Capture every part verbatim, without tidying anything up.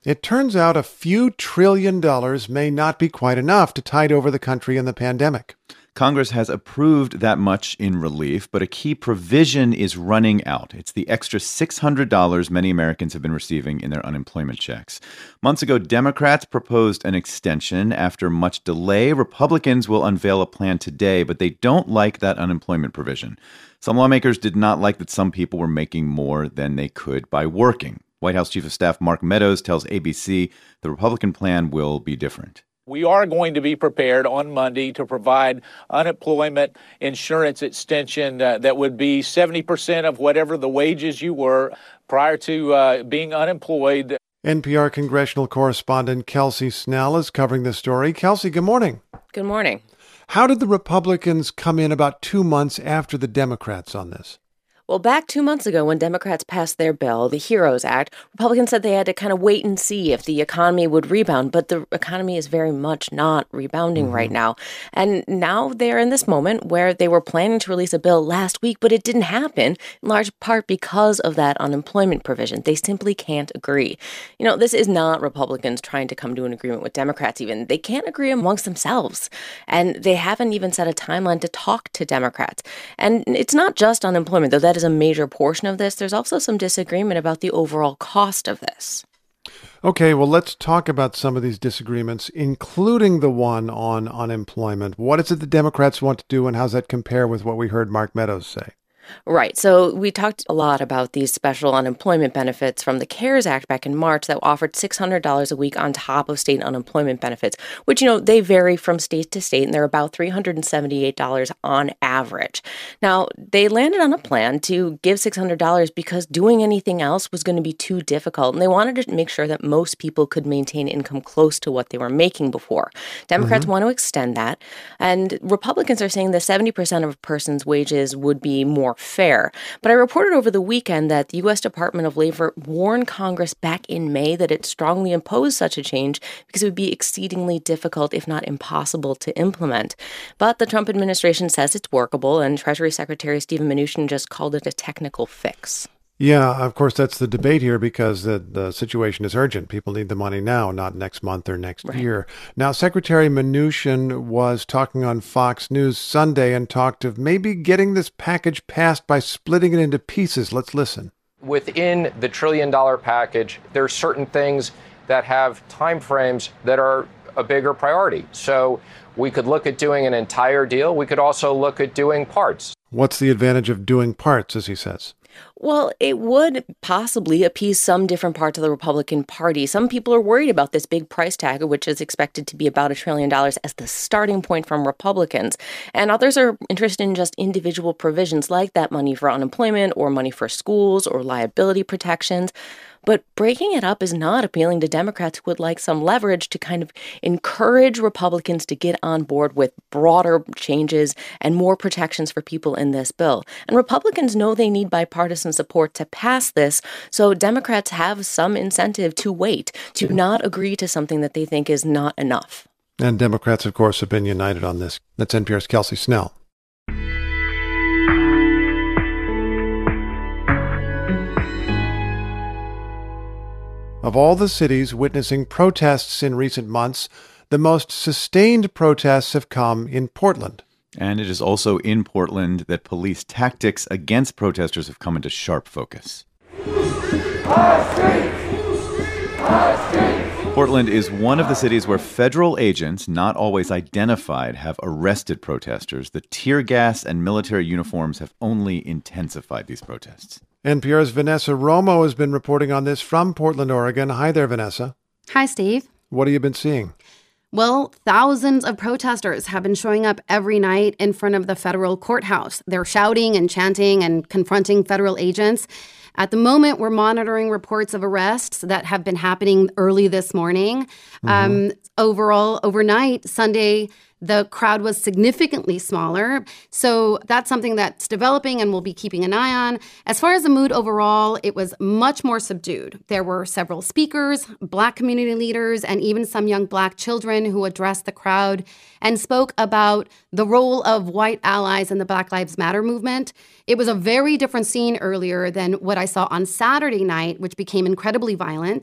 It turns out a few trillion dollars may not be quite enough to tide over the country in the pandemic. Congress has approved that much in relief, but a key provision is running out. It's the extra six hundred dollars many Americans have been receiving in their unemployment checks. Months ago, Democrats proposed an extension. After much delay, Republicans will unveil a plan today, but they don't like that unemployment provision. Some lawmakers did not like that some people were making more than they could by working. White House Chief of Staff Mark Meadows tells A B C the Republican plan will be different. We are going to be prepared on Monday to provide unemployment insurance extension uh, that would be seventy percent of whatever the wages you were prior to uh, being unemployed. N P R congressional correspondent Kelsey Snell is covering this story. Kelsey, good morning. Good morning. How did the Republicans come in about two months after the Democrats on this? Well, back two months ago when Democrats passed their bill, the HEROES Act, Republicans said they had to kind of wait and see if the economy would rebound. But the economy is very much not rebounding mm-hmm. right now. And now they're in this moment where they were planning to release a bill last week, but it didn't happen, in large part because of that unemployment provision. They simply can't agree. You know, this is not Republicans trying to come to an agreement with Democrats even. They can't agree amongst themselves. And they haven't even set a timeline to talk to Democrats. And it's not just unemployment, though that is a major portion of this. There's also some disagreement about the overall cost of this. Okay, well, let's talk about some of these disagreements, including the one on unemployment. What is it the Democrats want to do, and how does that compare with what we heard Mark Meadows say? Right. So we talked a lot about these special unemployment benefits from the CARES Act back in March that offered six hundred dollars a week on top of state unemployment benefits, which, you know, they vary from state to state, and they're about three hundred seventy-eight dollars on average. Now, they landed on a plan to give six hundred dollars because doing anything else was going to be too difficult, and they wanted to make sure that most people could maintain income close to what they were making before. Democrats mm-hmm. want to extend that, and Republicans are saying that seventy percent of a person's wages would be more fair. But I reported over the weekend that the U S Department of Labor warned Congress back in May that it strongly opposed such a change because it would be exceedingly difficult, if not impossible, to implement. But the Trump administration says it's workable, and Treasury Secretary Steven Mnuchin just called it a technical fix. Yeah, of course, that's the debate here because the, the situation is urgent. People need the money now, not next month or next right. year. Now, Secretary Mnuchin was talking on Fox News Sunday and talked of maybe getting this package passed by splitting it into pieces. Let's listen. Within the trillion dollar package, there are certain things that have timeframes that are a bigger priority. So we could look at doing an entire deal. We could also look at doing parts. What's the advantage of doing parts, as he says? Well, it would possibly appease some different parts of the Republican Party. Some people are worried about this big price tag, which is expected to be about a trillion dollars as the starting point from Republicans. And others are interested in just individual provisions like that money for unemployment or money for schools or liability protections. But breaking it up is not appealing to Democrats who would like some leverage to kind of encourage Republicans to get on board with broader changes and more protections for people in this bill. And Republicans know they need bipartisan support to pass this, so Democrats have some incentive to wait, to not agree to something that they think is not enough. And Democrats, of course, have been united on this. That's N P R's Kelsey Snell. Of all the cities witnessing protests in recent months, the most sustained protests have come in Portland. And it is also in Portland that police tactics against protesters have come into sharp focus. Portland is one of the cities where federal agents, not always identified, have arrested protesters. The tear gas and military uniforms have only intensified these protests. N P R's Vanessa Romo has been reporting on this from Portland, Oregon. Hi there, Vanessa. Hi, Steve. What have you been seeing? Well, thousands of protesters have been showing up every night in front of the federal courthouse. They're shouting and chanting and confronting federal agents. At the moment, we're monitoring reports of arrests that have been happening early this morning. Mm-hmm. Um, overall, overnight, Sunday, the crowd was significantly smaller. So that's something that's developing and we'll be keeping an eye on. As far as the mood overall, it was much more subdued. There were several speakers, Black community leaders, and even some young Black children who addressed the crowd and spoke about the role of white allies in the Black Lives Matter movement. It was a very different scene earlier than what I saw on Saturday night, which became incredibly violent.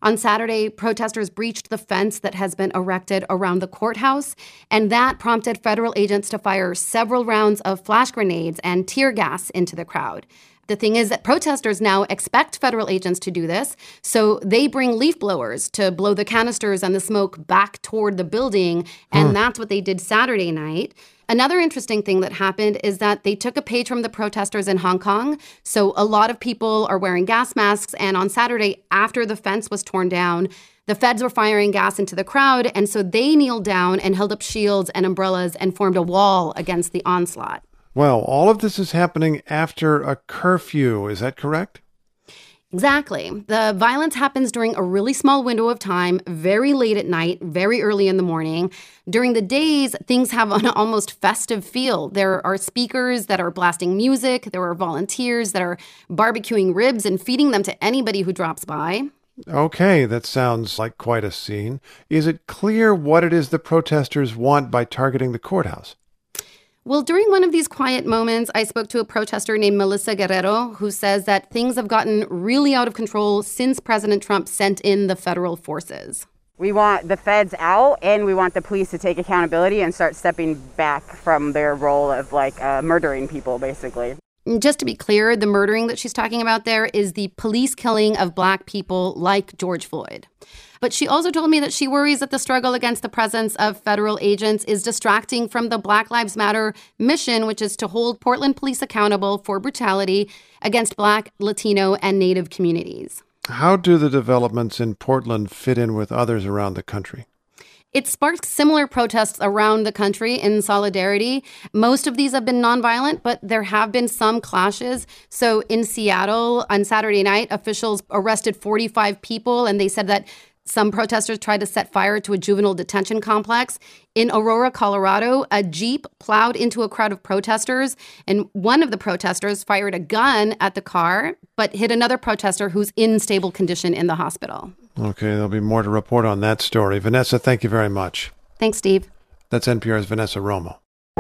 On Saturday, protesters breached the fence that has been erected around the courthouse, and that prompted federal agents to fire several rounds of flash grenades and tear gas into the crowd. The thing is that protesters now expect federal agents to do this, so they bring leaf blowers to blow the canisters and the smoke back toward the building, and hmm. that's what they did Saturday night. Another interesting thing that happened is that they took a page from the protesters in Hong Kong. So a lot of people are wearing gas masks, and on Saturday, after the fence was torn down, the feds were firing gas into the crowd, and so they kneeled down and held up shields and umbrellas and formed a wall against the onslaught. Well, all of this is happening after a curfew. Is that correct? Exactly. The violence happens during a really small window of time, very late at night, very early in the morning. During the days, things have an almost festive feel. There are speakers that are blasting music. There are volunteers that are barbecuing ribs and feeding them to anybody who drops by. Okay, that sounds like quite a scene. Is it clear what it is the protesters want by targeting the courthouse? Well, during one of these quiet moments, I spoke to a protester named Melissa Guerrero, who says that things have gotten really out of control since President Trump sent in the federal forces. We want the feds out, and we want the police to take accountability and start stepping back from their role of, like, uh, murdering people, basically. Just to be clear, the murdering that she's talking about there is the police killing of Black people like George Floyd. But she also told me that she worries that the struggle against the presence of federal agents is distracting from the Black Lives Matter mission, which is to hold Portland police accountable for brutality against Black, Latino, and Native communities. How do the developments in Portland fit in with others around the country? It sparked similar protests around the country in solidarity. Most of these have been nonviolent, but there have been some clashes. So in Seattle on Saturday night, officials arrested forty-five people, and they said that some protesters tried to set fire to a juvenile detention complex. In Aurora, Colorado, a Jeep plowed into a crowd of protesters, and one of the protesters fired a gun at the car, but hit another protester who's in stable condition in the hospital. Okay, there'll be more to report on that story. Vanessa, thank you very much. Thanks, Steve. That's N P R's Vanessa Romo.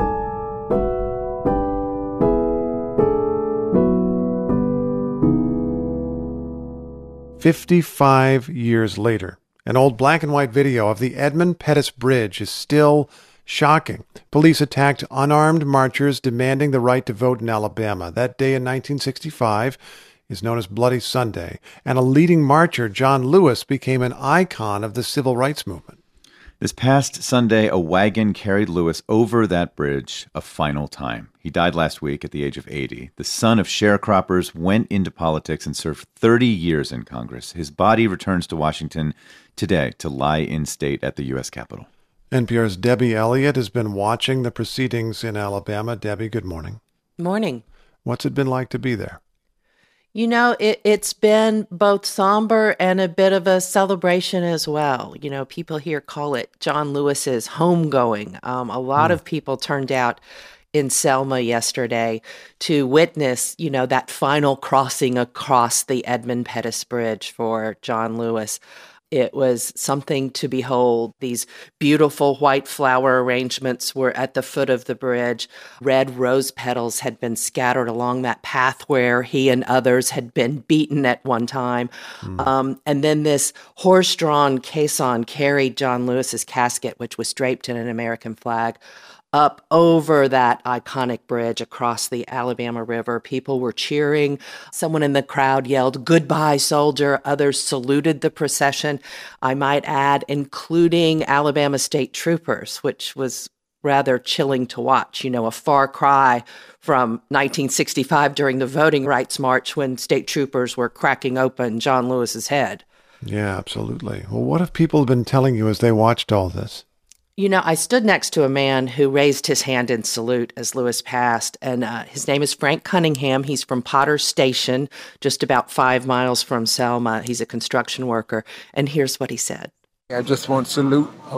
Fifty-five years later, an old black and white video of the Edmund Pettus Bridge is still shocking. Police attacked unarmed marchers demanding the right to vote in Alabama. That day in nineteen sixty-five is known as Bloody Sunday, and a leading marcher, John Lewis, became an icon of the civil rights movement. This past Sunday, a wagon carried Lewis over that bridge a final time. He died last week at the age of eighty. The son of sharecroppers went into politics and served thirty years in Congress. His body returns to Washington today to lie in state at the U S Capitol. N P R's Debbie Elliott has been watching the proceedings in Alabama. Debbie, good morning. Morning. What's it been like to be there? You know, it, it's been both somber and a bit of a celebration as well. You know, people here call it John Lewis's homegoing. Um, a lot mm. of people turned out in Selma yesterday to witness, you know, that final crossing across the Edmund Pettus Bridge for John Lewis. It was something to behold. These beautiful white flower arrangements were at the foot of the bridge. Red rose petals had been scattered along that path where he and others had been beaten at one time. Mm. Um, and then this horse-drawn caisson carried John Lewis's casket, which was draped in an American flag, up over that iconic bridge across the Alabama River. People were cheering. Someone in the crowd yelled, "Goodbye, soldier." Others saluted the procession, I might add, including Alabama state troopers, which was rather chilling to watch. You know, a far cry from nineteen sixty-five during the Voting Rights March when state troopers were cracking open John Lewis's head. Yeah, absolutely. Well, what have people been telling you as they watched all this? You know, I stood next to a man who raised his hand in salute as Lewis passed, and uh, his name is Frank Cunningham. He's from Potter Station, just about five miles from Selma. He's a construction worker, and here's what he said. I just want to salute a,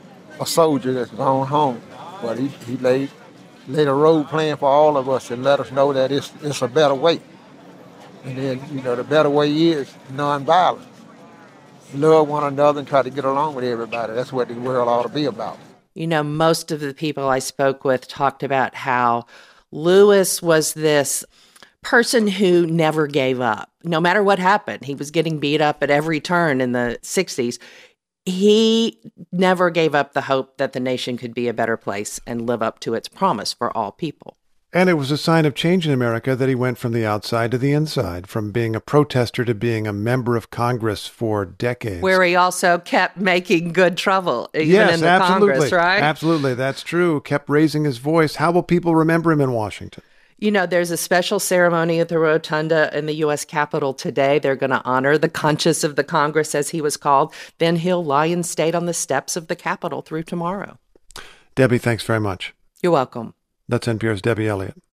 a soldier that's gone home, but he, he laid, laid a road plan for all of us and let us know that it's, it's a better way. And then, you know, the better way is nonviolence. Love one another and try to get along with everybody. That's what the world ought to be about. You know, most of the people I spoke with talked about how Lewis was this person who never gave up. No matter what happened, he was getting beat up at every turn in the sixties. He never gave up the hope that the nation could be a better place and live up to its promise for all people. And it was a sign of change in America that he went from the outside to the inside, from being a protester to being a member of Congress for decades. Where he also kept making good trouble, even yes, in the absolutely. Congress, right? Absolutely, that's true. Kept raising his voice. How will people remember him in Washington? You know, there's a special ceremony at the Rotunda in the U S Capitol today. They're going to honor the conscience of the Congress, as he was called. Then he'll lie in state on the steps of the Capitol through tomorrow. Debbie, thanks very much. You're welcome. That's N P R's Debbie Elliott.